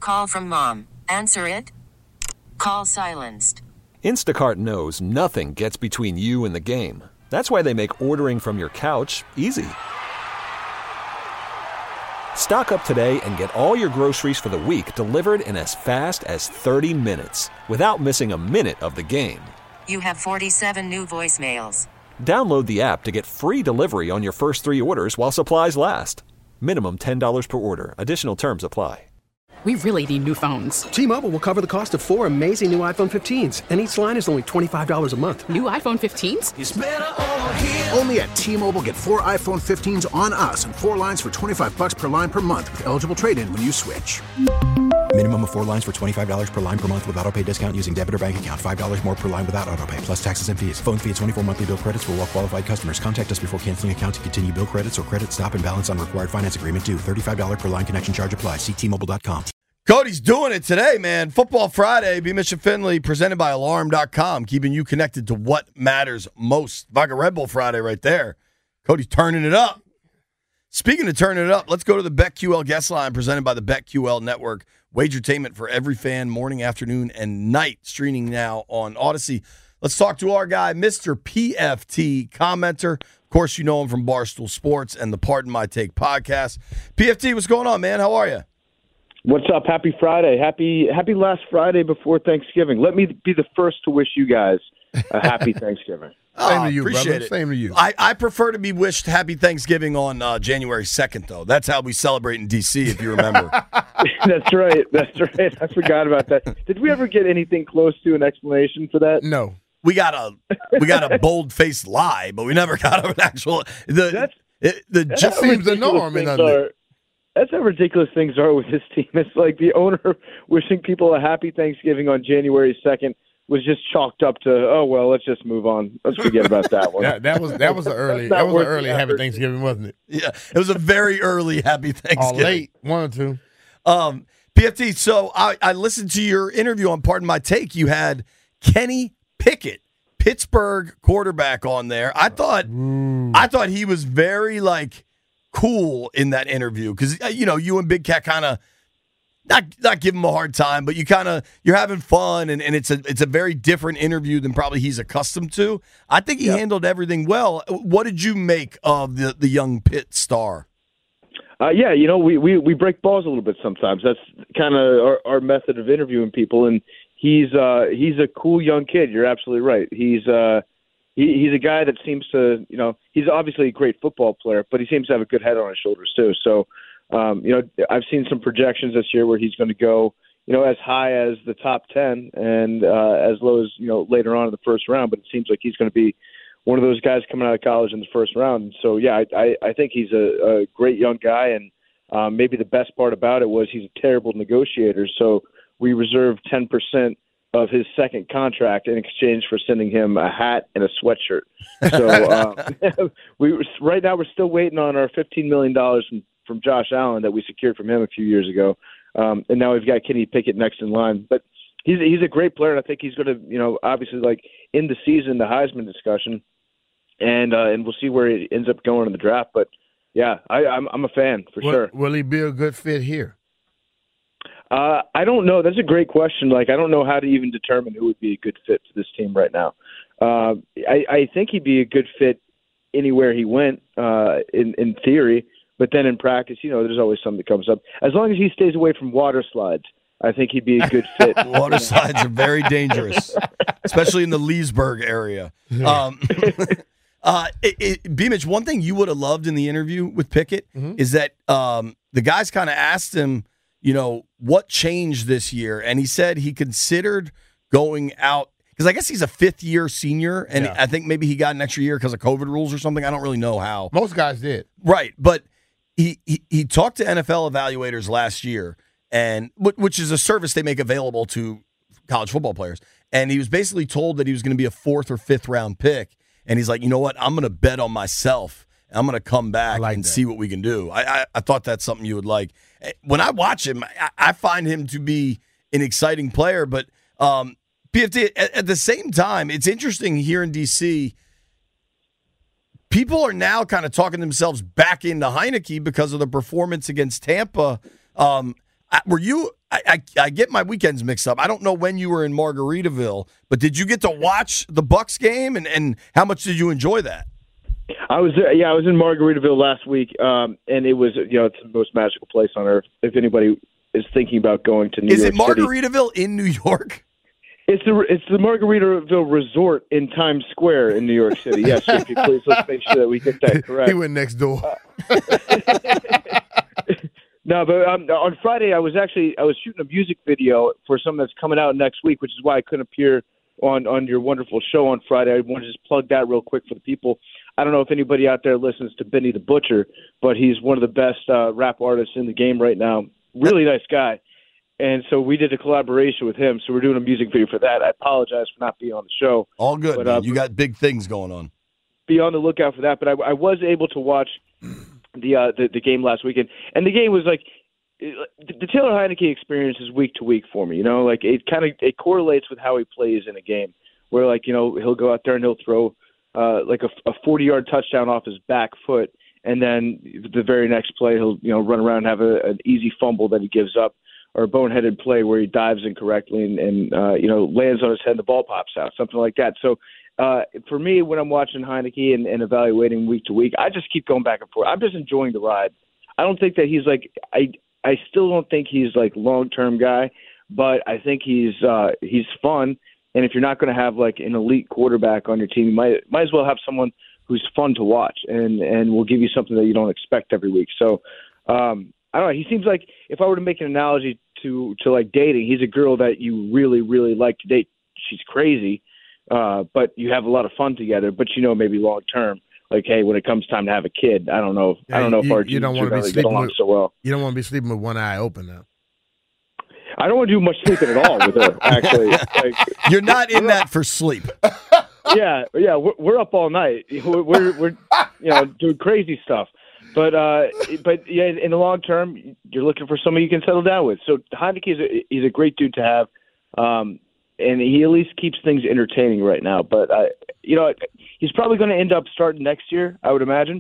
Call from mom. Answer it. Call silenced. Instacart knows nothing gets between you and the game. That's why they make ordering from your couch easy. Stock up today and get all your groceries for the week delivered in as fast as 30 minutes without missing a minute of the game. You have 47 new voicemails. Download the app to get free delivery on your first 3 orders while supplies last. Minimum $10 per order. Additional terms apply. We really need new phones. T-Mobile will cover the cost of 4 amazing new iPhone 15s, and each line is only $25 a month. New iPhone 15s? It's better over here. Only at T-Mobile, get 4 iPhone 15s on us and 4 lines for $25 per line per month with eligible trade-in when you switch. Minimum of 4 lines for $25 per line per month with autopay discount using debit or bank account. $5 more per line without autopay, plus taxes and fees. Phone fee at 24 monthly bill credits for well-qualified customers. Contact us before canceling account to continue bill credits or credit stop and balance on required finance agreement due. $35 per line connection charge applies. See T-Mobile.com. Cody's doing it today, man. Football Friday, Beamish and Finley, presented by Alarm.com, keeping you connected to what matters most. Vodka Red Bull Friday right there. Cody's turning it up. Speaking of turning it up, let's go to the BetQL guest line presented by the BetQL Network. Wagertainment for every fan, morning, afternoon, and night, streaming now on Odyssey. Let's talk to our guy, Mr. PFT, commenter. Of course, you know him from Barstool Sports and the Pardon My Take podcast. PFT, what's going on, man? How are you? What's up? Happy Friday. Happy last Friday before Thanksgiving. Let me be the first to wish you guys a happy Thanksgiving. Same to you, appreciate brother. it. Same to you. I prefer to be wished happy Thanksgiving on January 2nd, though. That's how we celebrate in D.C., if you remember. That's right. I forgot about that. Did we ever get anything close to an explanation for that? No. We got a bold-faced lie, but we never got an actual – That seems the norm. That's how ridiculous things are with this team. It's like the owner wishing people a happy Thanksgiving on January 2nd was just chalked up to, oh, well, let's just move on. Let's forget about that one. that was an early happy Thanksgiving, wasn't it? Yeah, it was a very early happy Thanksgiving. Late, 1 or 2. PFT, so I listened to your interview on Pardon My Take. You had Kenny Pickett, Pittsburgh quarterback, on there. I thought he was very, cool in that interview because you and Big Cat kind of not give him a hard time, but you're having fun and it's a very different interview than probably he's accustomed to. I think he handled everything well. What did you make of the young Pitt star? We break balls a little bit sometimes. That's kind of our method of interviewing people, and he's a cool young kid. You're absolutely right. He's a guy that seems to, he's obviously a great football player, but he seems to have a good head on his shoulders too. So, I've seen some projections this year where he's going to go, as high as the top 10 and as low as, later on in the first round. But it seems like he's going to be one of those guys coming out of college in the first round. And so, I think he's a great young guy. And maybe the best part about it was he's a terrible negotiator. So we reserved 10% of his second contract in exchange for sending him a hat and a sweatshirt. So right now we're still waiting on our $15 million from Josh Allen that we secured from him a few years ago. And now we've got Kenny Pickett next in line. But he's a great player, and I think he's going to, obviously, in the season, the Heisman discussion, and we'll see where he ends up going in the draft. But, yeah, I'm a fan for sure. Will he be a good fit here? I don't know. That's a great question. I don't know how to even determine who would be a good fit for this team right now. I think he'd be a good fit anywhere he went, in theory. But then in practice, there's always something that comes up. As long as he stays away from water slides, I think he'd be a good fit. Water slides are very dangerous, especially in the Leesburg area. Beamish, one thing you would have loved in the interview with Pickett is that the guys kind of asked him, what changed this year? And he said he considered going out because I guess he's a fifth-year senior, and I think maybe he got an extra year because of COVID rules or something. I don't really know how. Most guys did. Right, but he talked to NFL evaluators last year, and which is a service they make available to college football players. And he was basically told that he was going to be a 4th or 5th round pick. And he's like, you know what? I'm going to bet on myself. I'm going to come back and see what we can do. I thought that's something you would like. When I watch him, I find him to be an exciting player. But PFT, at the same time, it's interesting here in D.C., people are now kind of talking themselves back into Heineke because of the performance against Tampa. Were you? I get my weekends mixed up. I don't know when you were in Margaritaville, but did you get to watch the Bucks game, and how much did you enjoy that? I was there. Yeah, I was in Margaritaville last week, and it was it's the most magical place on earth. If anybody is thinking about going to New York City. Is it Margaritaville in New York? It's the Margaritaville Resort in Times Square in New York City. Yes, JP, please let's make sure that we get that correct. He went next door. No, but on Friday I was shooting a music video for something that's coming out next week, which is why I couldn't appear on your wonderful show on Friday. I want to just plug that real quick for the people. I don't know if anybody out there listens to Benny the Butcher, but he's one of the best rap artists in the game right now. Really nice guy. And so we did a collaboration with him. So we're doing a music video for that. I apologize for not being on the show. All good. But, you got big things going on. Be on the lookout for that. But I was able to watch the game last weekend, and the game was like the Taylor Heineke experience is week to week for me. Like it correlates with how he plays in a game. Where he'll go out there and he'll throw like a 40-yard touchdown off his back foot, and then the very next play he'll run around and have an easy fumble that he gives up, or a boneheaded play where he dives incorrectly and lands on his head and the ball pops out, something like that. So for me, when I'm watching Heineke and evaluating week to week, I just keep going back and forth. I'm just enjoying the ride. I don't think that he's like I still don't think he's like long-term guy, but I think he's fun. And if you're not going to have like an elite quarterback on your team, you might as well have someone who's fun to watch and will give you something that you don't expect every week. So I don't know. He seems like, if I were to make an analogy to like dating, he's a girl that you really, really like to date. She's crazy, but you have a lot of fun together. But maybe long term, like, hey, when it comes time to have a kid, I don't know. I don't know if our you don't want to be sleeping with, so well. You don't want to be sleeping with one eye open now. I don't want to do much sleeping at all with her. Actually, you're not in that for sleep. Yeah, we're up all night. We're doing crazy stuff. But yeah, in the long term, you're looking for somebody you can settle down with. So Heineke he's a great dude to have, and he at least keeps things entertaining right now. But he's probably going to end up starting next year, I would imagine.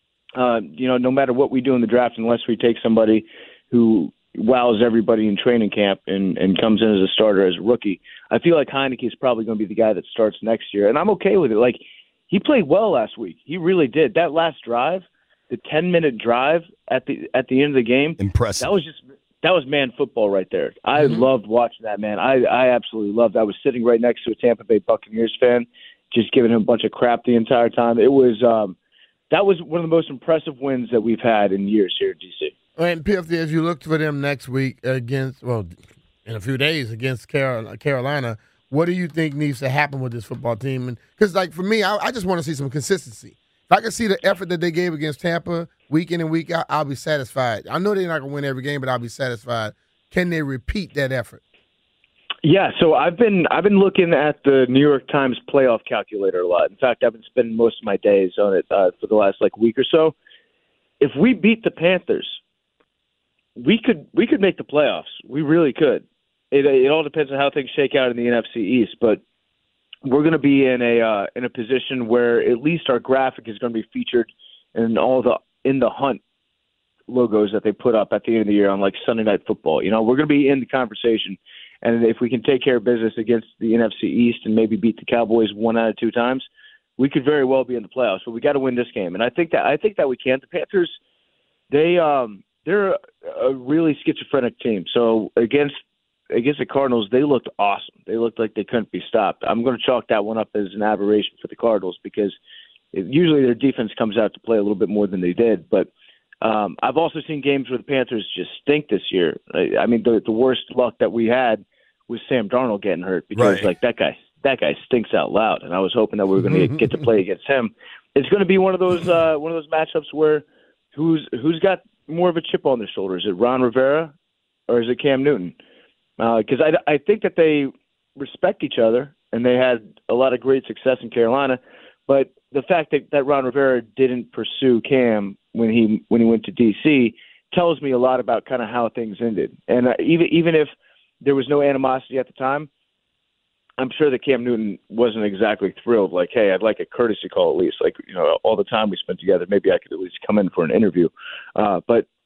No matter what we do in the draft, unless we take somebody who wows everybody in training camp and comes in as a starter as a rookie, I feel like Heineke is probably going to be the guy that starts next year, and I'm okay with it. Like, he played well last week. He really did. That last drive, the 10-minute drive at the end of the game, impressive. That was man football right there. I loved watching that, man. I absolutely loved it. I was sitting right next to a Tampa Bay Buccaneers fan, just giving him a bunch of crap the entire time. It was that was one of the most impressive wins that we've had in years here at DC. And Piff, as you look for them next week in a few days against Carolina, what do you think needs to happen with this football team? And because, like, for me, I just want to see some consistency. If I can see the effort that they gave against Tampa week in and week out, I'll be satisfied. I know they're not going to win every game, but I'll be satisfied. Can they repeat that effort? Yeah, so I've been looking at the New York Times playoff calculator a lot. In fact, I've been spending most of my days on it for the last week or so. If we beat the Panthers, we could make the playoffs. We really could. It all depends on how things shake out in the NFC East, but we're going to be in a position where at least our graphic is going to be featured in all the In the Hunt logos that they put up at the end of the year on like Sunday Night Football. We're going to be in the conversation, and if we can take care of business against the NFC East and maybe beat the Cowboys 1 out of 2 times, we could very well be in the playoffs. But we got to win this game, and I think that we can. The Panthers, they're a really schizophrenic team. So against the Cardinals, they looked awesome. They looked like they couldn't be stopped. I'm going to chalk that one up as an aberration for the Cardinals because usually their defense comes out to play a little bit more than they did. But I've also seen games where the Panthers just stink this year. I mean, the worst luck that we had was Sam Darnold getting hurt because like that guy stinks out loud. And I was hoping that we were going to get to play against him. It's going to be one of those matchups where who's got more of a chip on their shoulder? Is it Ron Rivera or is it Cam Newton? Because I think that they respect each other and they had a lot of great success in Carolina, but the fact that Ron Rivera didn't pursue Cam when he went to DC tells me a lot about kind of how things ended. And even if there was no animosity at the time, I'm sure that Cam Newton wasn't exactly thrilled. Like, hey, I'd like a courtesy call at least. Like, all the time we spent together, maybe I could at least come in for an interview. But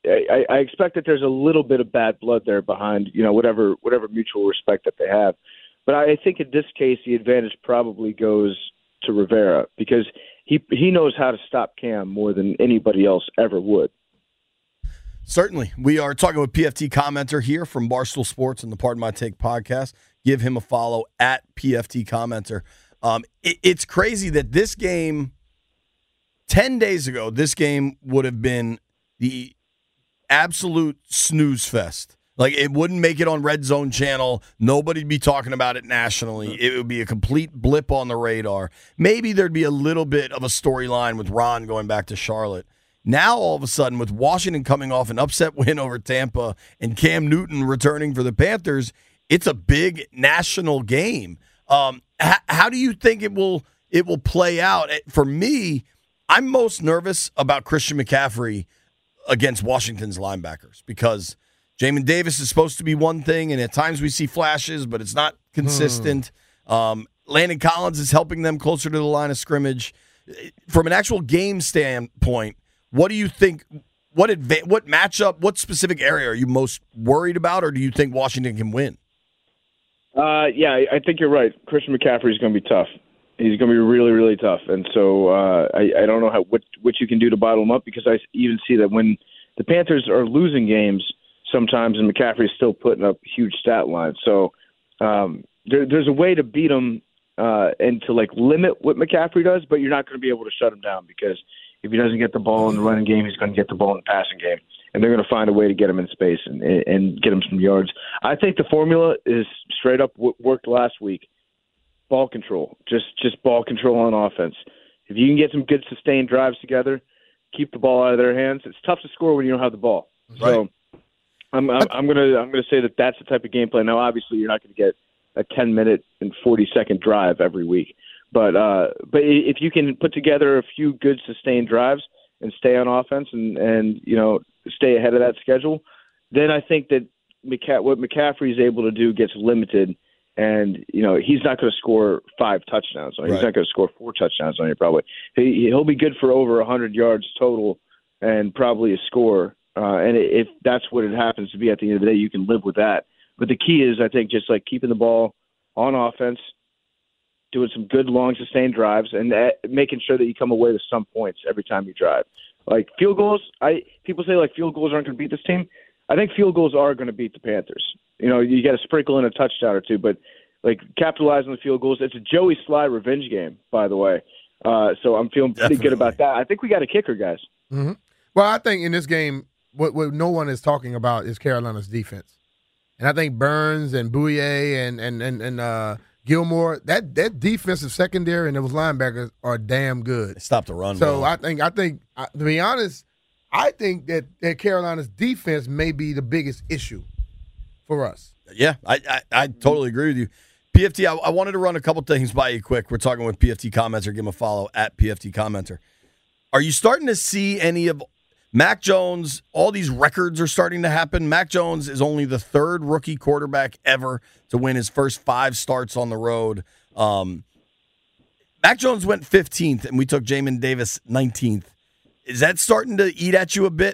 I expect that there's a little bit of bad blood there behind, whatever mutual respect that they have. But I think in this case, the advantage probably goes to Rivera because he knows how to stop Cam more than anybody else ever would. Certainly. We are talking with PFT commenter here from Barstool Sports and the Pardon My Take podcast. Give him a follow at PFT commenter. It's crazy that this game, 10 days ago, this game would have been the absolute snooze fest. Like, it wouldn't make it on Red Zone channel. Nobody'd be talking about it nationally. It would be a complete blip on the radar. Maybe there'd be a little bit of a storyline with Ron going back to Charlotte. Now, all of a sudden, with Washington coming off an upset win over Tampa and Cam Newton returning for the Panthers, it's a big national game. How do you think it will play out? For me, I'm most nervous about Christian McCaffrey against Washington's linebackers because Jamin Davis is supposed to be one thing, and at times we see flashes, but it's not consistent. Landon Collins is helping them closer to the line of scrimmage. From an actual game standpoint, what do you think? What matchup, what specific area are you most worried about, or do you think Washington can win? Yeah, I think you're right. Christian McCaffrey is going to be tough. He's going to be really, really tough. And so I don't know what you can do to bottle him up because I even see that when the Panthers are losing games sometimes and McCaffrey is still putting up huge stat lines. So there's a way to beat him and to limit what McCaffrey does, but you're not going to be able to shut him down because if he doesn't get the ball in the running game, he's going to get the ball in the passing game. And they're going to find a way to get him in space and get him some yards. I think the formula is straight up worked last week. Ball control, just ball control on offense. If you can get some good sustained drives together, keep the ball out of their hands. It's tough to score when you don't have the ball. Right. So I'm gonna say that that's the type of game plan. Now, obviously, you're not going to get a 10-minute and 40-second drive every week, but if you can put together a few good sustained drives and stay on offense and stay ahead of that schedule, then I think that what McCaffrey is able to do gets limited. And, he's not going to score 5 touchdowns on you. Right. He's not going to score 4 touchdowns on you, probably. He'll be good for over 100 yards total and probably a score. And if that's what it happens to be at the end of the day, you can live with that. But the key is, I think, just keeping the ball on offense, doing some good long sustained drives, and making sure that you come away with some points every time you drive. Field goals, people say field goals aren't going to beat this team. I think field goals are going to beat the Panthers. You got to sprinkle in a touchdown or two, but capitalize on the field goals. It's a Joey Sly revenge game, by the way. So I'm feeling pretty good about that. I think we got a kicker, guys. Mm-hmm. Well, I think in this game, what no one is talking about is Carolina's defense, and I think Burns and Bouye and Gilmore, that defensive secondary and those linebackers are damn good. They stopped the run. So I think to be honest, I think that Carolina's defense may be the biggest issue for us. Yeah, I totally agree with you. PFT, I wanted to run a couple things by you quick. We're talking with PFT Commenter. Give him a follow at PFT Commenter. Are you starting to see any of Mac Jones? All these records are starting to happen. Mac Jones is only the 3rd rookie quarterback ever to win his first 5 starts on the road. Mac Jones went 15th, and we took Jamin Davis 19th. Is that starting to eat at you a bit?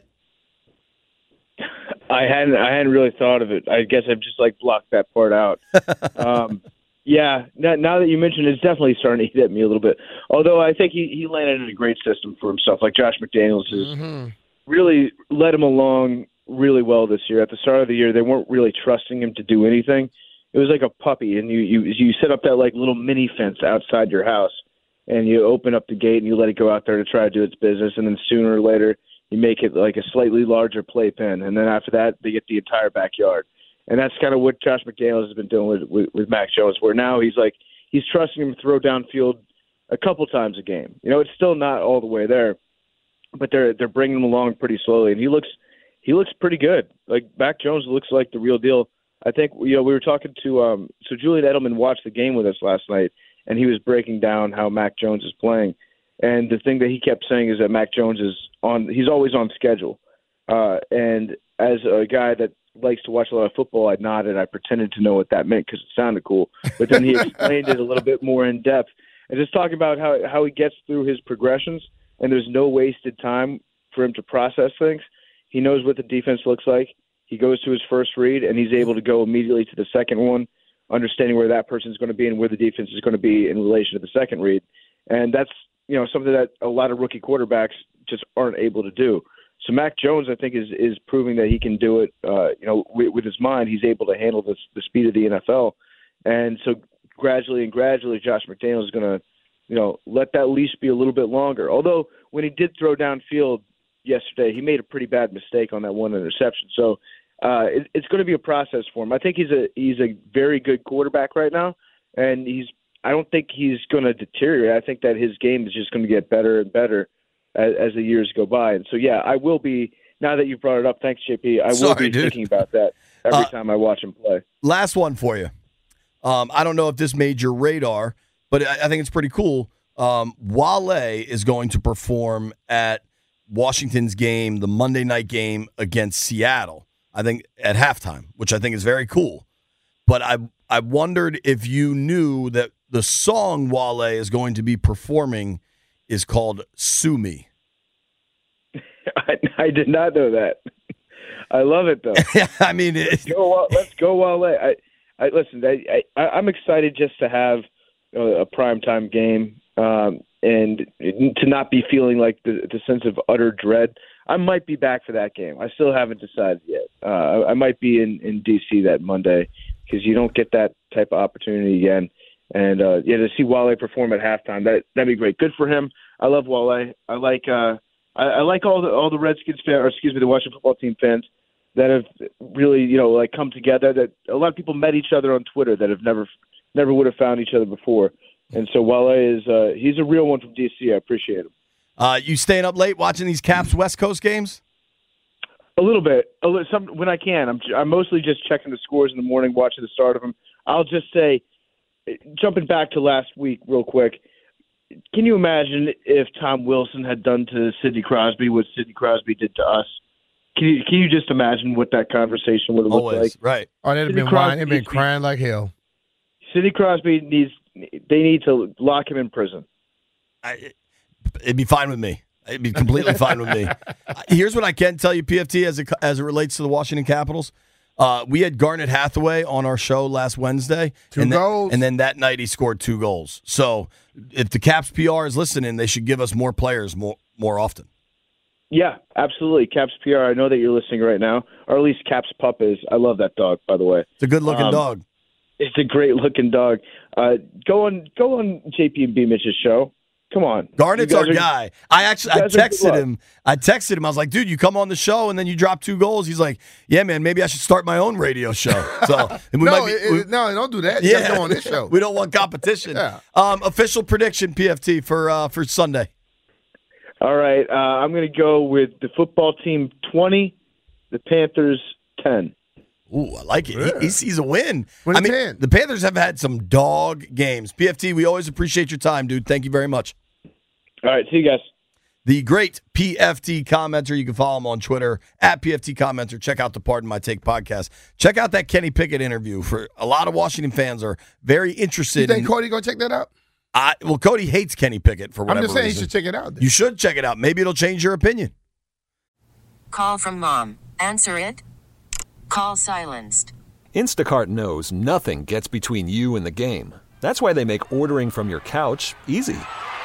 I hadn't really thought of it. I guess I've just blocked that part out. Yeah, now that you mentioned it, it's definitely starting to eat at me a little bit. Although I think he landed in a great system for himself. Josh McDaniels has really led him along really well this year. At the start of the year, they weren't really trusting him to do anything. It was like a puppy, and you set up that little mini fence outside your house, and you open up the gate and you let it go out there to try to do its business, and then sooner or later you make it a slightly larger playpen, and then after that they get the entire backyard. And that's kind of what Josh McDaniels has been doing with Mac Jones, where now he's trusting him to throw downfield a couple times a game. It's still not all the way there, but they're bringing him along pretty slowly, and he looks pretty good. Mac Jones looks like the real deal. I think we were talking to so Julian Edelman watched the game with us last night, and he was breaking down how Mac Jones is playing. And the thing that he kept saying is that Mac Jones he's always on schedule. And as a guy that likes to watch a lot of football, I nodded. I pretended to know what that meant because it sounded cool. But then he explained it a little bit more in depth. And just talking about how he gets through his progressions, and there's no wasted time for him to process things. he knows what the defense looks like. He goes to his first read, and he's able to go immediately to the second one, understanding where that person's going to be and where the defense is going to be in relation to the second read. And that's, something that a lot of rookie quarterbacks just aren't able to do. So Mac Jones, I think, is proving that he can do it. With his mind, he's able to handle the speed of the NFL. And so gradually, Josh McDaniels is going to, let that leash be a little bit longer. Although when he did throw downfield yesterday, he made a pretty bad mistake on that one interception. So it's going to be a process for him. I think he's a very good quarterback right now, and I don't think he's going to deteriorate. I think that his game is just going to get better and better as the years go by. And so, yeah, I will be, now that you brought it up, thanks, JP, I will be thinking about that every time I watch him play. Last one for you. I don't know if this made your radar, but I think it's pretty cool. Wale is going to perform at Washington's game, the Monday night game against Seattle, I think at halftime, which I think is very cool. But I wondered if you knew that the song Wale is going to be performing is called Sue Me. I did not know that. I love it, though. I mean, let's go Wale. Listen, I'm excited just to have a primetime game and to not be feeling like the sense of utter dread. I might be back for that game. I still haven't decided yet. I might be in D.C. that Monday because you don't get that type of opportunity again. And to see Wale perform at halftime, that'd be great. Good for him. I love Wale. I like all the Redskins fans, or excuse me, the Washington football team fans that have really come together. That a lot of people met each other on Twitter that have never would have found each other before. And so Wale is he's a real one from DC. I appreciate him. You staying up late watching these Caps West Coast games? A little bit. When I can. I'm mostly just checking the scores in the morning, watching the start of them. I'll just say, jumping back to last week real quick, can you imagine if Tom Wilson had done to Sidney Crosby what Sidney Crosby did to us? Can you just imagine what that conversation would have looked like? Right. Oh, they'd have been crying like hell. Sidney Crosby they need to lock him in prison. It'd be fine with me. It'd be completely fine with me. Here's what I can tell you, PFT, as it relates to the Washington Capitals. We had Garnet Hathaway on our show last Wednesday. Two goals. And then that night he scored 2 goals. So if the Caps PR is listening, they should give us more players more often. Yeah, absolutely. Caps PR, I know that you're listening right now, or at least Caps Pup is. I love that dog, by the way. It's a good-looking dog. It's a great-looking dog. Go on JP and B Mitch's show. Come on. Garnett's our guy. I texted him. I was like, dude, you come on the show and then you drop 2 goals. He's like, yeah, man, maybe I should start my own radio show. So no, don't do that. You gotta go on this show. We don't want competition. Yeah. Official prediction, PFT, for Sunday. All right. I'm going to go with the football team 20, the Panthers 10. Ooh, I like it. Yeah. He sees a win. The Panthers have had some dog games. PFT, we always appreciate your time, dude. Thank you very much. All right, see you guys. The great PFT commenter. You can follow him on Twitter at PFT commenter. Check out the Pardon My Take podcast. Check out that Kenny Pickett interview. For a lot of Washington fans are very interested. You think Cody gonna check that out? Well, Cody hates Kenny Pickett for whatever reason. I'm just saying you should check it out. Then. You should check it out. Maybe it'll change your opinion. Call from mom. Answer it. Call silenced. Instacart knows nothing gets between you and the game. That's why they make ordering from your couch easy.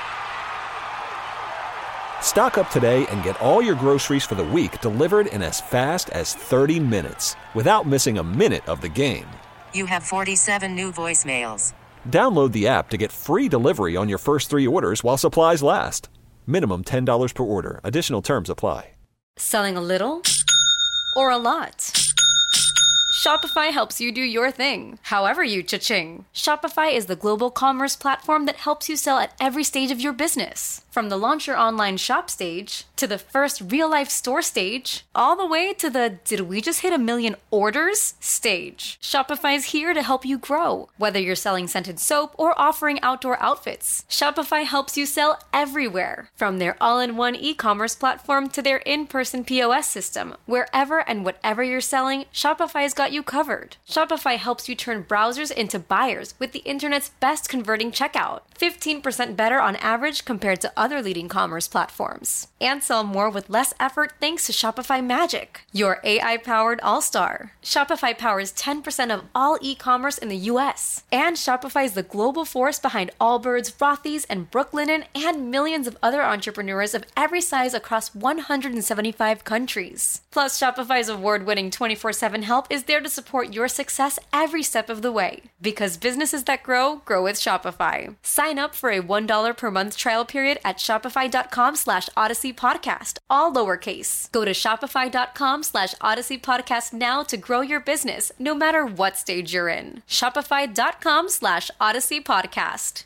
Stock up today and get all your groceries for the week delivered in as fast as 30 minutes without missing a minute of the game. You have 47 new voicemails. Download the app to get free delivery on your first 3 orders while supplies last. Minimum $10 per order. Additional terms apply. Selling a little or a lot? Shopify helps you do your thing, however you cha-ching. Shopify is the global commerce platform that helps you sell at every stage of your business. From the launch your online shop stage, to the first real-life store stage, all the way to the did we just hit 1 million orders stage. Shopify is here to help you grow. Whether you're selling scented soap or offering outdoor outfits, Shopify helps you sell everywhere. From their all-in-one e-commerce platform to their in-person POS system. Wherever and whatever you're selling, Shopify's got you covered. Shopify helps you turn browsers into buyers with the internet's best converting checkout. 15% better on average compared to other leading commerce platforms. And sell more with less effort thanks to Shopify Magic, your AI-powered all-star. Shopify powers 10% of all e-commerce in the U.S. And Shopify is the global force behind Allbirds, Rothy's, and Brooklinen, and millions of other entrepreneurs of every size across 175 countries. Plus, Shopify's award-winning 24/7 help is there to support your success every step of the way. Because businesses that grow with Shopify. Sign up for a $1 per month trial period at shopify.com/Odyssey Podcast, all lowercase. Go to shopify.com/Odyssey Podcast now to grow your business, no matter what stage you're in. Shopify.com/Odyssey Podcast.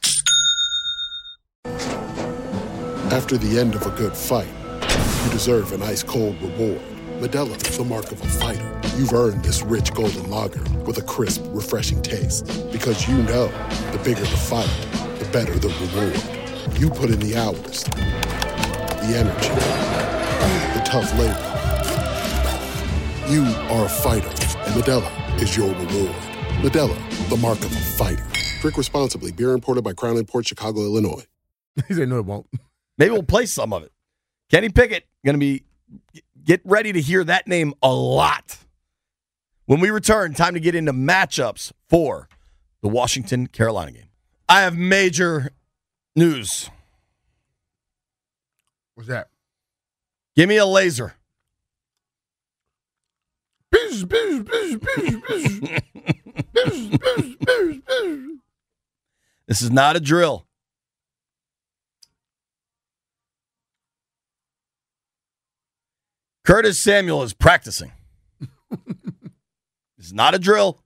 After the end of a good fight, you deserve an ice-cold reward. Modelo is the mark of a fighter. You've earned this rich golden lager with a crisp, refreshing taste. Because you know, the bigger the fight, the better the reward. You put in the hours, the energy, the tough labor. You are a fighter, and Modelo is your reward. Modelo, the mark of a fighter. Drink responsibly. Beer imported by Crown Imports, Chicago, Illinois. He said, no, it won't. Maybe we'll play some of it. Kenny Pickett, going to be... Get ready to hear that name a lot. When we return, time to get into matchups for the Washington-Carolina game. I have major news. What's that? Give me a laser. This is not a drill. Curtis Samuel is practicing. It's not a drill.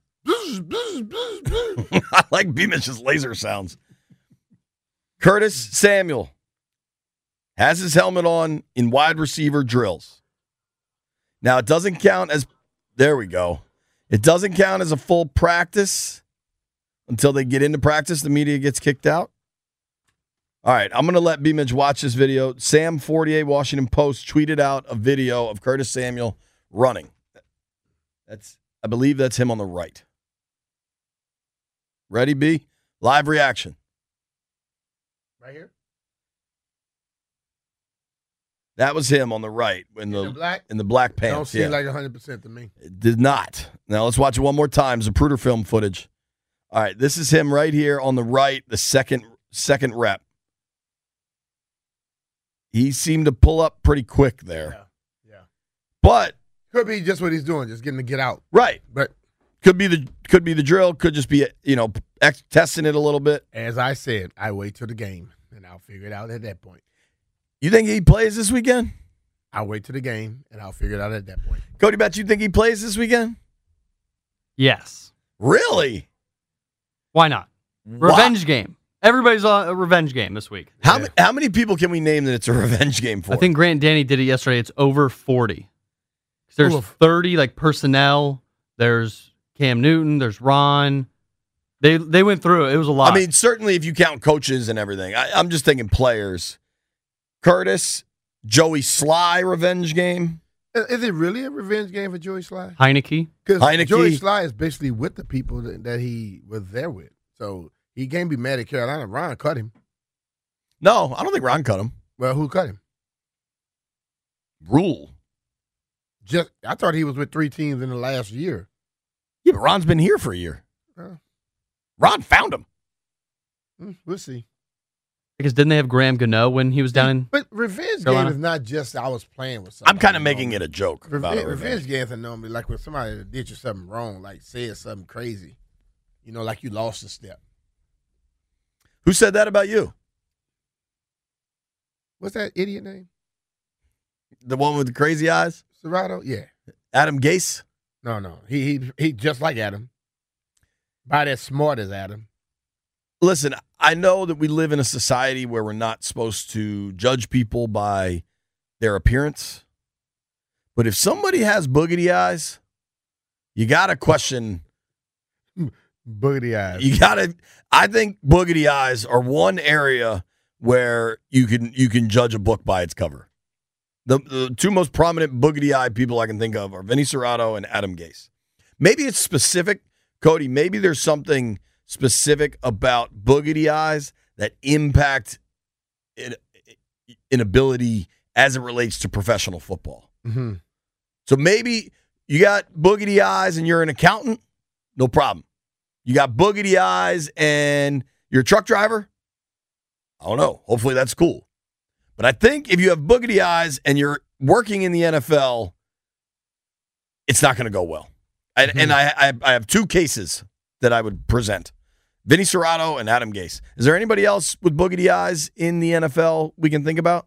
I like B-Mitch's laser sounds. Curtis Samuel has his helmet on in wide receiver drills. Now, it doesn't count as... There we go. It doesn't count as a full practice until they get into practice. The media gets kicked out. All right, I'm going to let B-Mitch watch this video. Sam 48 Washington Post tweeted out a video of Curtis Samuel running. I believe that's him on the right. Ready, B? Live reaction. Right here? That was him on the right in the black pants. Don't seem like 100% to me. It did not. Now let's watch it one more time. Zapruder film footage. All right, this is him right here on the right, the second rep. He seemed to pull up pretty quick there. Yeah. But could be just what he's doing, just getting to get out. Right. But could be the drill, could just be, testing it a little bit. As I said, I wait till the game and I'll figure it out at that point. You think he plays this weekend? I'll wait till the game and I'll figure it out at that point. Cody Betts, you think he plays this weekend? Yes. Really? Why not? Revenge game. Everybody's on a revenge game this week. How many people can we name that it's a revenge game for? I think Grant and Danny did it yesterday. It's over 40. There's 30 personnel. There's Cam Newton. There's Ron. They went through it. It was a lot. I mean, certainly if you count coaches and everything. I'm just thinking players. Curtis, Joey Sly revenge game. Is it really a revenge game for Joey Sly? Heineke. Because Joey Sly is basically with the people that he was there with. So he can't be mad at Carolina. Ron cut him. No, I don't think Ron cut him. Well, who cut him? Rule. I thought he was with 3 teams in the last year. Yeah, but Ron's been here for a year. Ron found him. We'll see. Because didn't they have Graham Gano when he was down in But revenge Carolina? game is not just I was playing with somebody. I'm kind of making it a joke. Revenge games are normally like when somebody did you something wrong, like said something crazy. Like you lost a step. Who said that about you? What's that idiot name? The one with the crazy eyes? Serrato? Yeah. Adam Gase? No. He just like Adam. About as smart as Adam. Listen, I know that we live in a society where we're not supposed to judge people by their appearance. But if somebody has boogity eyes, you got to question. Boogity eyes. I think boogity eyes are one area where you can judge a book by its cover. The two most prominent boogity eye people I can think of are Vinny Serrato and Adam Gase. Maybe it's specific, Cody. Maybe there's something specific about boogity eyes that impact inability as it relates to professional football. Mm-hmm. So maybe you got boogity eyes and you're an accountant, no problem. You got boogity eyes and you're a truck driver, I don't know. Hopefully that's cool. But I think if you have boogity eyes and you're working in the NFL, it's not going to go well. And I have two cases that I would present. Vinny Serrato and Adam Gase. Is there anybody else with boogity eyes in the NFL we can think about?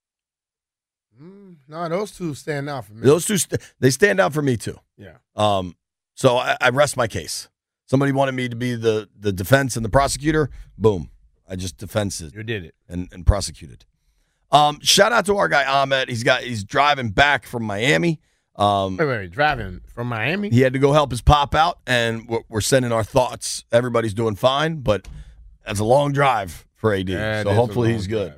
No, those two stand out for me. Those two, they stand out for me too. Yeah. So I rest my case. Somebody wanted me to be the defense and the prosecutor. Boom. I just defense it. You did it. And prosecuted. Shout out to our guy Ahmed. He's driving back from Miami. Wait, driving from Miami? He had to go help his pop out, and we're sending our thoughts. Everybody's doing fine, but that's a long drive for AD. Yeah, so hopefully he's good.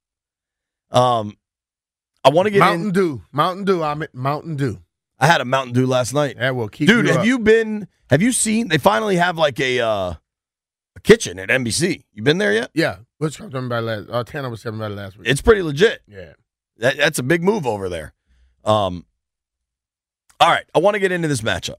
I want to get Mountain Dew, Ahmed. Mountain Dew. I had a Mountain Dew last night. That will keep Dude, you up. have you seen, they finally have like a kitchen at NBC. You been there yet? Yeah. Which I was talking about last, Tanner was talking about it last week. It's pretty legit. Yeah. That's a big move over there. All right, I want to get into this matchup.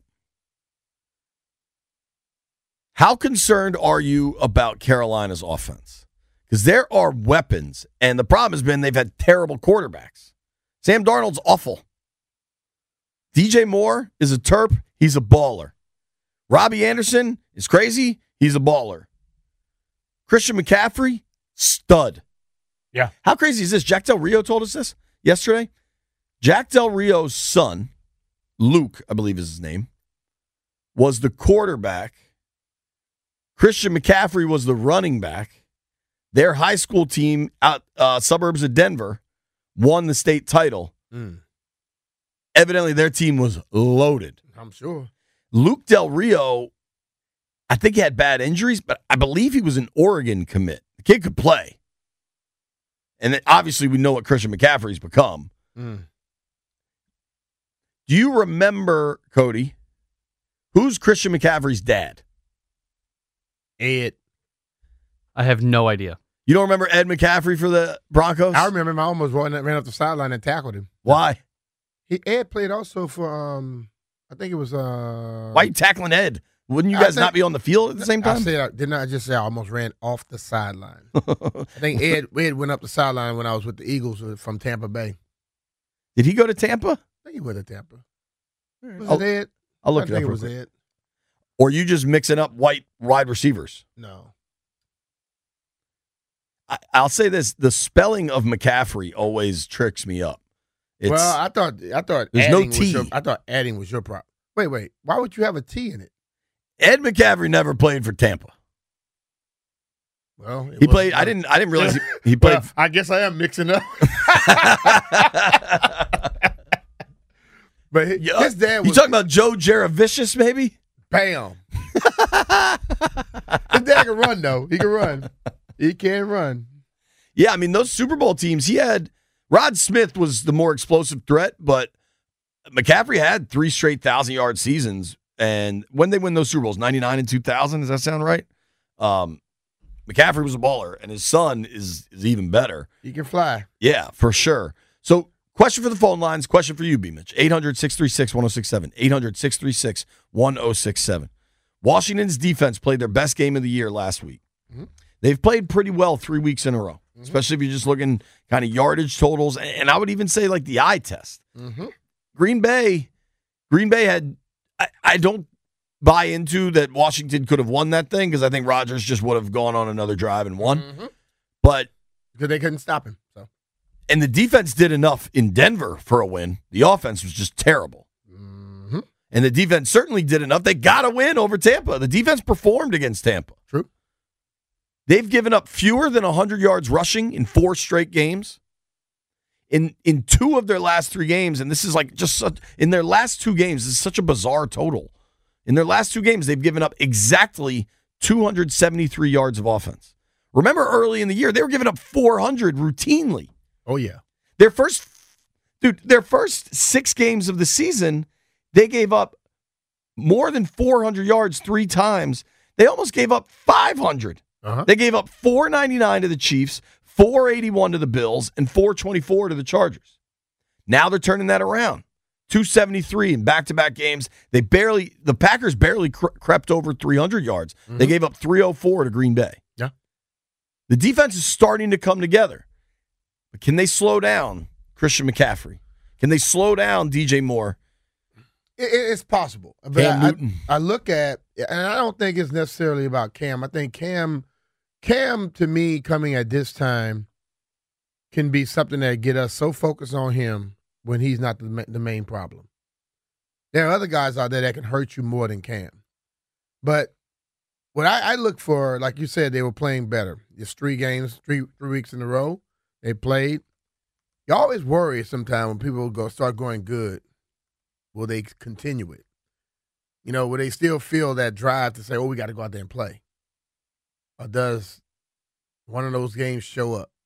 How concerned are you about Carolina's offense? Because there are weapons, and the problem has been they've had terrible quarterbacks. Sam Darnold's awful. DJ Moore is a Terp. He's a baller. Robbie Anderson is crazy. He's a baller. Christian McCaffrey, stud. Yeah. How crazy is this? Jack Del Rio told us this yesterday. Jack Del Rio's son, Luke, I believe is his name, was the quarterback. Christian McCaffrey was the running back. Their high school team out suburbs of Denver won the state title. Evidently, their team was loaded. I'm sure. Luke Del Rio, I think he had bad injuries, but I believe he was an Oregon commit. The kid could play. And then obviously, we know what Christian McCaffrey's become. Do you remember, Cody, who's Christian McCaffrey's dad? Ed. I have no idea. You don't remember Ed McCaffrey for the Broncos? I remember him. I almost ran up the sideline and tackled him. Why? Ed played also for, I think it was. Why are you tackling Ed? Wouldn't you guys not be on the field at the same time? Didn't I just say I almost ran off the sideline? I think Ed went up the sideline when I was with the Eagles from Tampa Bay. Did he go to Tampa? I think he went to Tampa. Was it Ed? I'll look I it up. think it was Ed. Or you just mixing up white wide receivers? No. I'll say this: the spelling of McCaffrey always tricks me up. Well, I thought there's no T. I thought adding was your problem. Wait. Why would you have a T in it? Ed McCaffrey never played for Tampa. Well, he played. I didn't realize he played. Well, I guess I am mixing up. But his dad was. You talking about Joe Jaravicious, maybe? Bam. His dad can run though. He can run. He can run. Yeah, I mean those Super Bowl teams. He had Rod Smith was the more explosive threat, but McCaffrey had 3 straight 1,000-yard seasons. And when they win those Super Bowls, 99 and 2000, does that sound right? McCaffrey was a baller, and his son is even better. He can fly. Yeah, for sure. So, question for the phone lines, question for you, B. Mitch. 800-636-1067. 800-636-1067. Washington's defense played their best game of the year last week. Mm-hmm. They've played pretty well 3 weeks in a row, especially if you're just looking kind of yardage totals, and I would even say like the eye test. Mm-hmm. Green Bay had I don't buy into that Washington could have won that thing because I think Rodgers just would have gone on another drive and won. Mm-hmm. But because they couldn't stop him. So. And the defense did enough in Denver for a win. The offense was just terrible. Mm-hmm. And the defense certainly did enough. They got a win over Tampa. The defense performed against Tampa. True. They've given up fewer than 100 yards rushing in 4 straight games. In 2 of their last 3 games, and this is like just such, in their last 2 games, this is such a bizarre total. In their last 2 games, they've given up exactly 273 yards of offense. Remember early in the year, they were giving up 400 routinely. Oh, yeah. Their first 6 games of the season, they gave up more than 400 yards 3 times. They almost gave up 500. Uh-huh. They gave up 499 to the Chiefs, 481 to the Bills and 424 to the Chargers. Now they're turning that around. 273 in back-to-back games. The Packers barely crept over 300 yards. Mm-hmm. They gave up 304 to Green Bay. Yeah. The defense is starting to come together. But can they slow down Christian McCaffrey? Can they slow down DJ Moore? It's possible. But I look at, and I don't think it's necessarily about Cam. I think Cam, to me, coming at this time, can be something that get us so focused on him when he's not the main problem. There are other guys out there that can hurt you more than Cam. But what I look for, like you said, they were playing better. It's 3 games, three weeks in a row they played. You always worry sometimes when people start going good. Will they continue it? Will they still feel that drive to say, we got to go out there and play? Or does one of those games show up?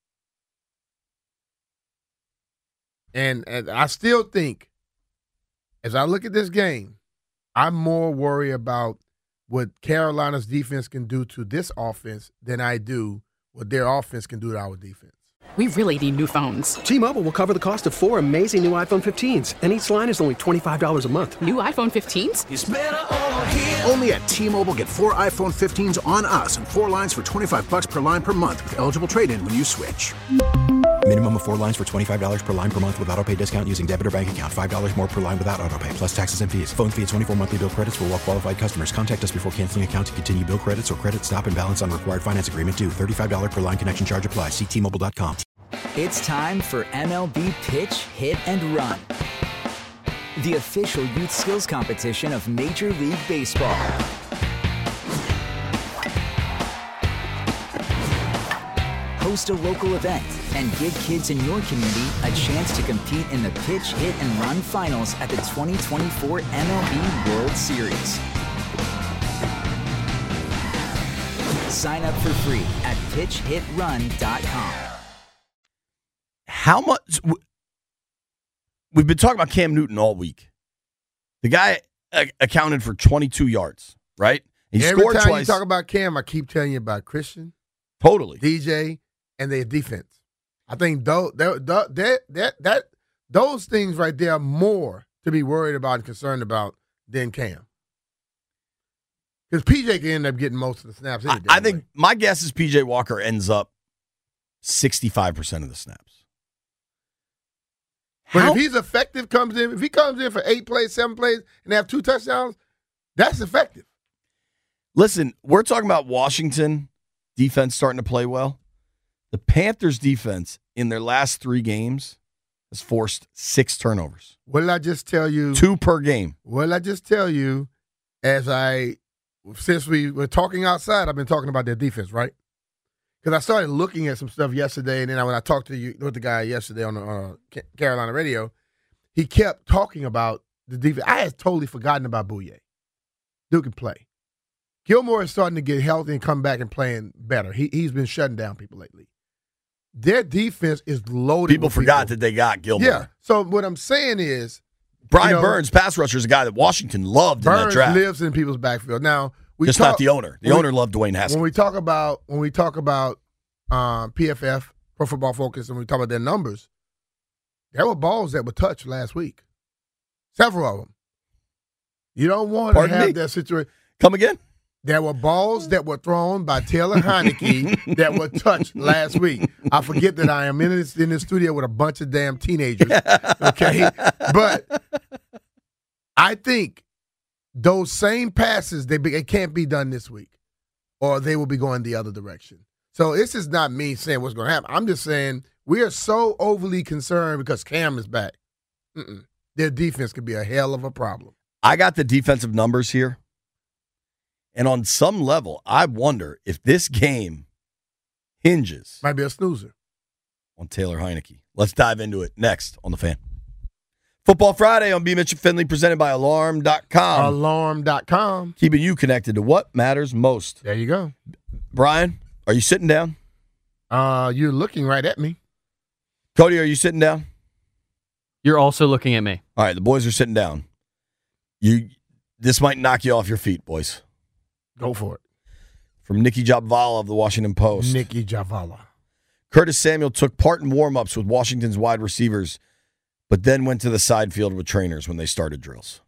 And I still think, as I look at this game, I'm more worried about what Carolina's defense can do to this offense than I do what their offense can do to our defense. We really need new phones. T-Mobile will cover the cost of 4 amazing new iPhone 15s, and each line is only $25 a month. New iPhone 15s? It's better over here. Only at T-Mobile, get 4 iPhone 15s on us and 4 lines for $25 per line per month with eligible trade-in when you switch. Minimum of 4 lines for $25 per line per month with auto pay discount using debit or bank account. $5 more per line without auto pay, plus taxes and fees. Phone fee at 24 monthly bill credits for well-qualified customers. Contact us before canceling account to continue bill credits or credit stop and balance on required finance agreement due. $35 per line connection charge applies. See T-Mobile.com. It's time for MLB Pitch, Hit, and Run, the official youth skills competition of Major League Baseball. Host a local event and give kids in your community a chance to compete in the Pitch, Hit, and Run finals at the 2024 MLB World Series. Sign up for free at pitchhitrun.com. How much? We've been talking about Cam Newton all week. The guy accounted for 22 yards, right? He Every scored time twice. you talk about Cam, I keep telling you about Christian, Totally. DJ, and their defense. I think those things right there are more to be worried about and concerned about than Cam. Because PJ can end up getting most of the snaps. I think my guess is PJ Walker ends up 65% of the snaps. But if he's effective, if he comes in for 8 plays, 7 plays, and they have 2 touchdowns, that's effective. Listen, we're talking about Washington defense starting to play well. The Panthers defense in their last 3 games has forced 6 turnovers. What did I just tell you? 2 per game. What did I just tell you? Since we were talking outside, I've been talking about their defense, right? Because I started looking at some stuff yesterday, and then when I talked with the guy yesterday on the Carolina radio, he kept talking about the defense. I had totally forgotten about Bouye. Dude can play. Gilmore is starting to get healthy and come back and playing better. He's been shutting down people lately. Their defense is loaded. People forgot that they got Gilmore. Yeah. So what I'm saying is, Brian Burns, pass rusher, is a guy that Washington loved in that draft. Burns lives in people's backfield. Now, not the owner. The owner loved Dwayne Haskins. When we talk about PFF, Pro Football Focus, and we talk about their numbers, there were balls that were touched last week. Several of them. You don't want to have that situation. Come again? There were balls that were thrown by Taylor Heineke that were touched last week. I forget that I am in the studio with a bunch of damn teenagers. Okay? But I think those same passes, it can't be done this week, or they will be going the other direction. So this is not me saying what's going to happen. I'm just saying we are so overly concerned because Cam is back. Their defense could be a hell of a problem. I got the defensive numbers here. And on some level, I wonder if this game hinges. Might be a snoozer. On Taylor Heineke. Let's dive into it next on The Fan. Football Friday on B. Mitch and Finley, presented by Alarm.com. Alarm.com. Keeping you connected to what matters most. There you go. Brian, are you sitting down? You're looking right at me. Cody, are you sitting down? You're also looking at me. All right, the boys are sitting down. This might knock you off your feet, boys. Go for it. From Nikki Jhabvala of the Washington Post. Nikki Jhabvala. Curtis Samuel took part in warm-ups with Washington's wide receivers, but then went to the side field with trainers when they started drills.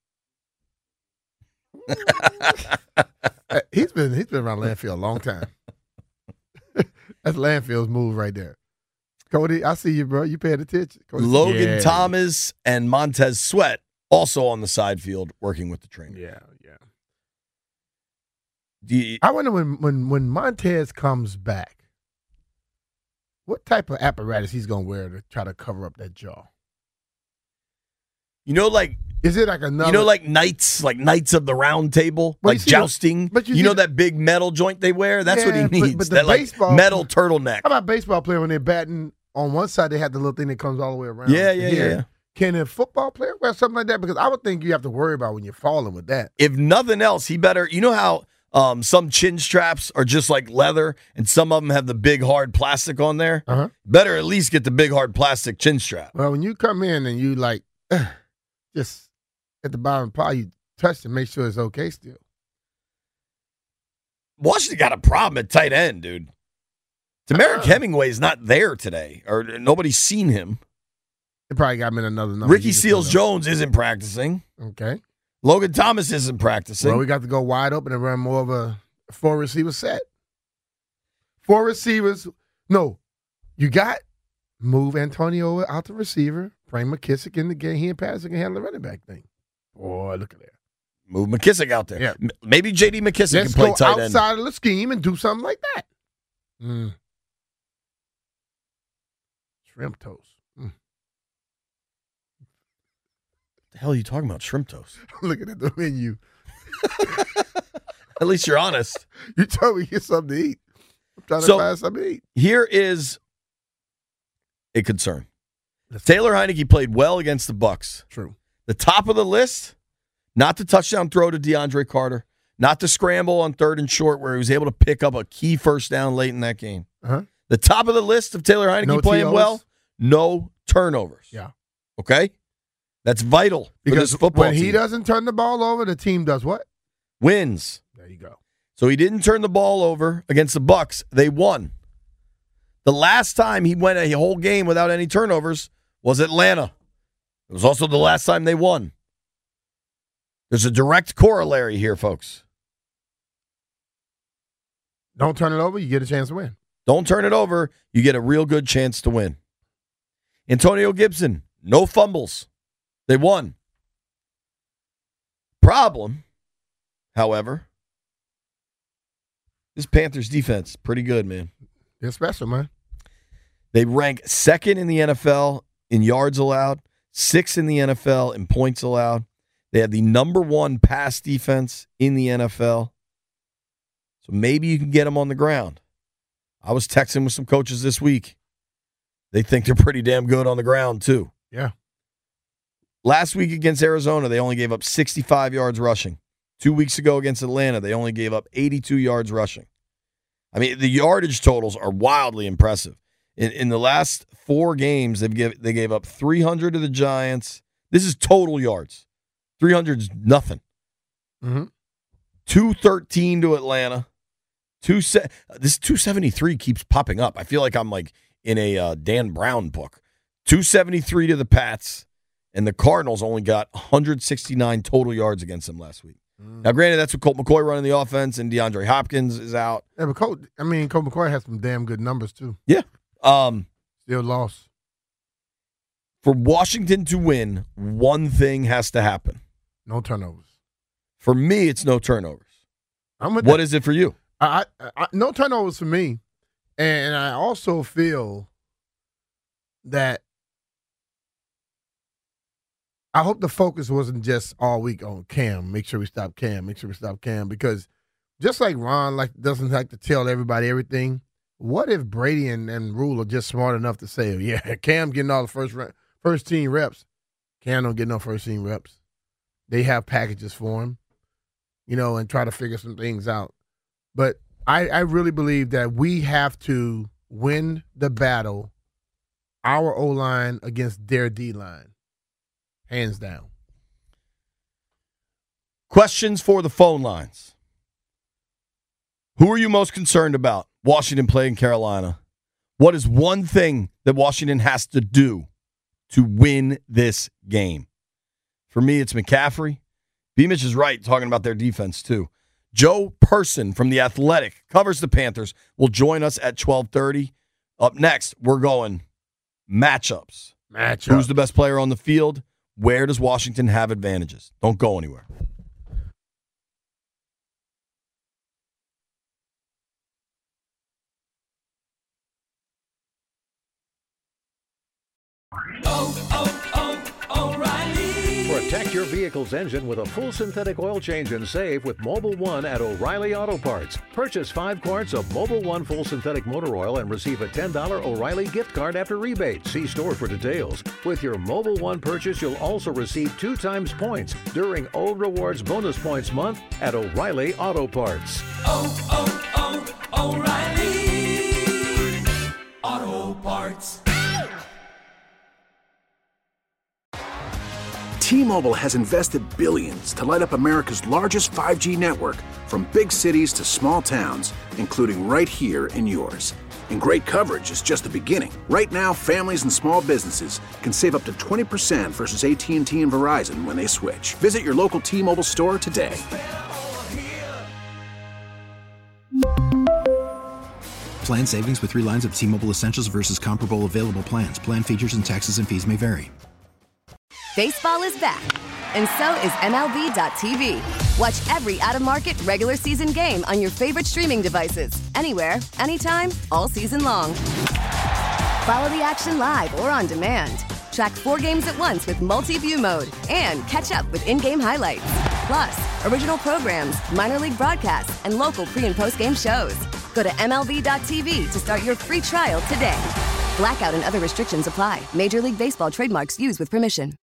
He's been around Landfill a long time. That's Landfill's move right there. Cody, I see you, bro. You paying attention. Cody, Logan Thomas and Montez Sweat also on the side field working with the trainer. Yeah. I wonder when Montez comes back, what type of apparatus he's going to wear to try to cover up that jaw? You know, like, is it like another? You know, like knights of the round table, like jousting. But you know that big metal joint they wear? That's what he needs. But that baseball, like metal turtleneck. How about baseball player when they're batting on one side, they have the little thing that comes all the way around? Yeah. Can a football player wear something like that? Because I would think you have to worry about when you're falling with that. If nothing else, he better. You know how some chin straps are just like leather, and some of them have the big hard plastic on there. Better at least get the big hard plastic chin strap. Well, when you come in and you like just at the bottom of the pile, you touch to make sure it's okay still. Washington got a problem at tight end, dude. Demaric Hemingway's not there today, or nobody's seen him. They probably got him in another number. Ricky Seals-Jones isn't practicing. Okay. Logan Thomas isn't practicing. Well, we got to go wide open and run more of a 4-receiver set. 4 receivers. No, you got move Antonio out the receiver. Bring McKissick in the game. He and Patterson can handle the running back thing. Boy, look at that. Move McKissick out there. Yeah. Maybe J.D. McKissick can play tight end. Let's go outside of the scheme and do something like that. Shrimp toast. The hell are you talking about? Shrimp toast? I'm looking at the menu. At least you're honest. You told me to get something to eat. I'm trying to find something to eat. Here is a concern. Taylor Heineke played well against the Bucs. True. The top of the list, not the touchdown throw to DeAndre Carter, not the scramble on 3rd and short where he was able to pick up a key first down late in that game. The top of the list of Taylor Heineke playing well, no turnovers. Yeah. Okay? That's vital for this football team. When he doesn't turn the ball over, the team does what? Wins. There you go. So he didn't turn the ball over against the Bucs. They won. The last time he went a whole game without any turnovers was Atlanta. It was also the last time they won. There's a direct corollary here, folks. Don't turn it over, you get a chance to win. Don't turn it over, you get a real good chance to win. Antonio Gibson, no fumbles. They won. Problem, however, this Panthers defense, pretty good, man. They're special, man. They rank 2nd in the NFL in yards allowed, 6th in the NFL in points allowed. They have the number 1 pass defense in the NFL. So maybe you can get them on the ground. I was texting with some coaches this week. They think they're pretty damn good on the ground, too. Yeah. Last week against Arizona, they only gave up 65 yards rushing. 2 weeks ago against Atlanta, they only gave up 82 yards rushing. I mean, the yardage totals are wildly impressive. In the last 4 games, they gave up 300 to the Giants. This is total yards. 300's nothing. 213 to Atlanta. This 273 keeps popping up. I feel like I'm like in a Dan Brown book. 273 to the Pats, and the Cardinals only got 169 total yards against them last week. Now, granted, that's with Colt McCoy running the offense, and DeAndre Hopkins is out. Yeah, but Colt McCoy has some damn good numbers, too. Yeah. Still lost. For Washington to win, one thing has to happen. No turnovers. For me, it's no turnovers. What is it for you? I no turnovers for me. And I also feel that I hope the focus wasn't just all week on Cam. Make sure we stop Cam. Because just like Ron doesn't like to tell everybody everything, what if Brady and Rule are just smart enough to say, yeah, Cam getting all the first team reps. Cam don't get no first team reps. They have packages for him, and try to figure some things out. But I really believe that we have to win the battle, our O-line against their D-line. Hands down. Questions for the phone lines. Who are you most concerned about? Washington playing Carolina. What is one thing that Washington has to do to win this game? For me, it's McCaffrey. B-Mitch is right talking about their defense, too. Joe Person from The Athletic covers the Panthers. Will join us at 12:30. Up next, we're going matchups. Who's the best player on the field? Where does Washington have advantages? Don't go anywhere. Protect your vehicle's engine with a full synthetic oil change and save with Mobil 1 at O'Reilly Auto Parts. Purchase 5 quarts of Mobil 1 full synthetic motor oil and receive a $10 O'Reilly gift card after rebate. See store for details. With your Mobil 1 purchase, you'll also receive 2 times points during O Rewards Bonus Points Month at O'Reilly Auto Parts. O'Reilly Auto Parts. T-Mobile has invested billions to light up America's largest 5G network, from big cities to small towns, including right here in yours. And great coverage is just the beginning. Right now, families and small businesses can save up to 20% versus AT&T and Verizon when they switch. Visit your local T-Mobile store today. Plan savings with 3 lines of T-Mobile Essentials versus comparable available plans. Plan features and taxes and fees may vary. Baseball is back, and so is MLB.tv. Watch every out-of-market regular season game on your favorite streaming devices, anywhere, anytime, all season long. Follow the action live or on demand. Track 4 games at once with multi-view mode and catch up with in-game highlights. Plus, original programs, minor league broadcasts, and local pre- and post-game shows. Go to MLB.tv to start your free trial today. Blackout and other restrictions apply. Major League Baseball trademarks used with permission.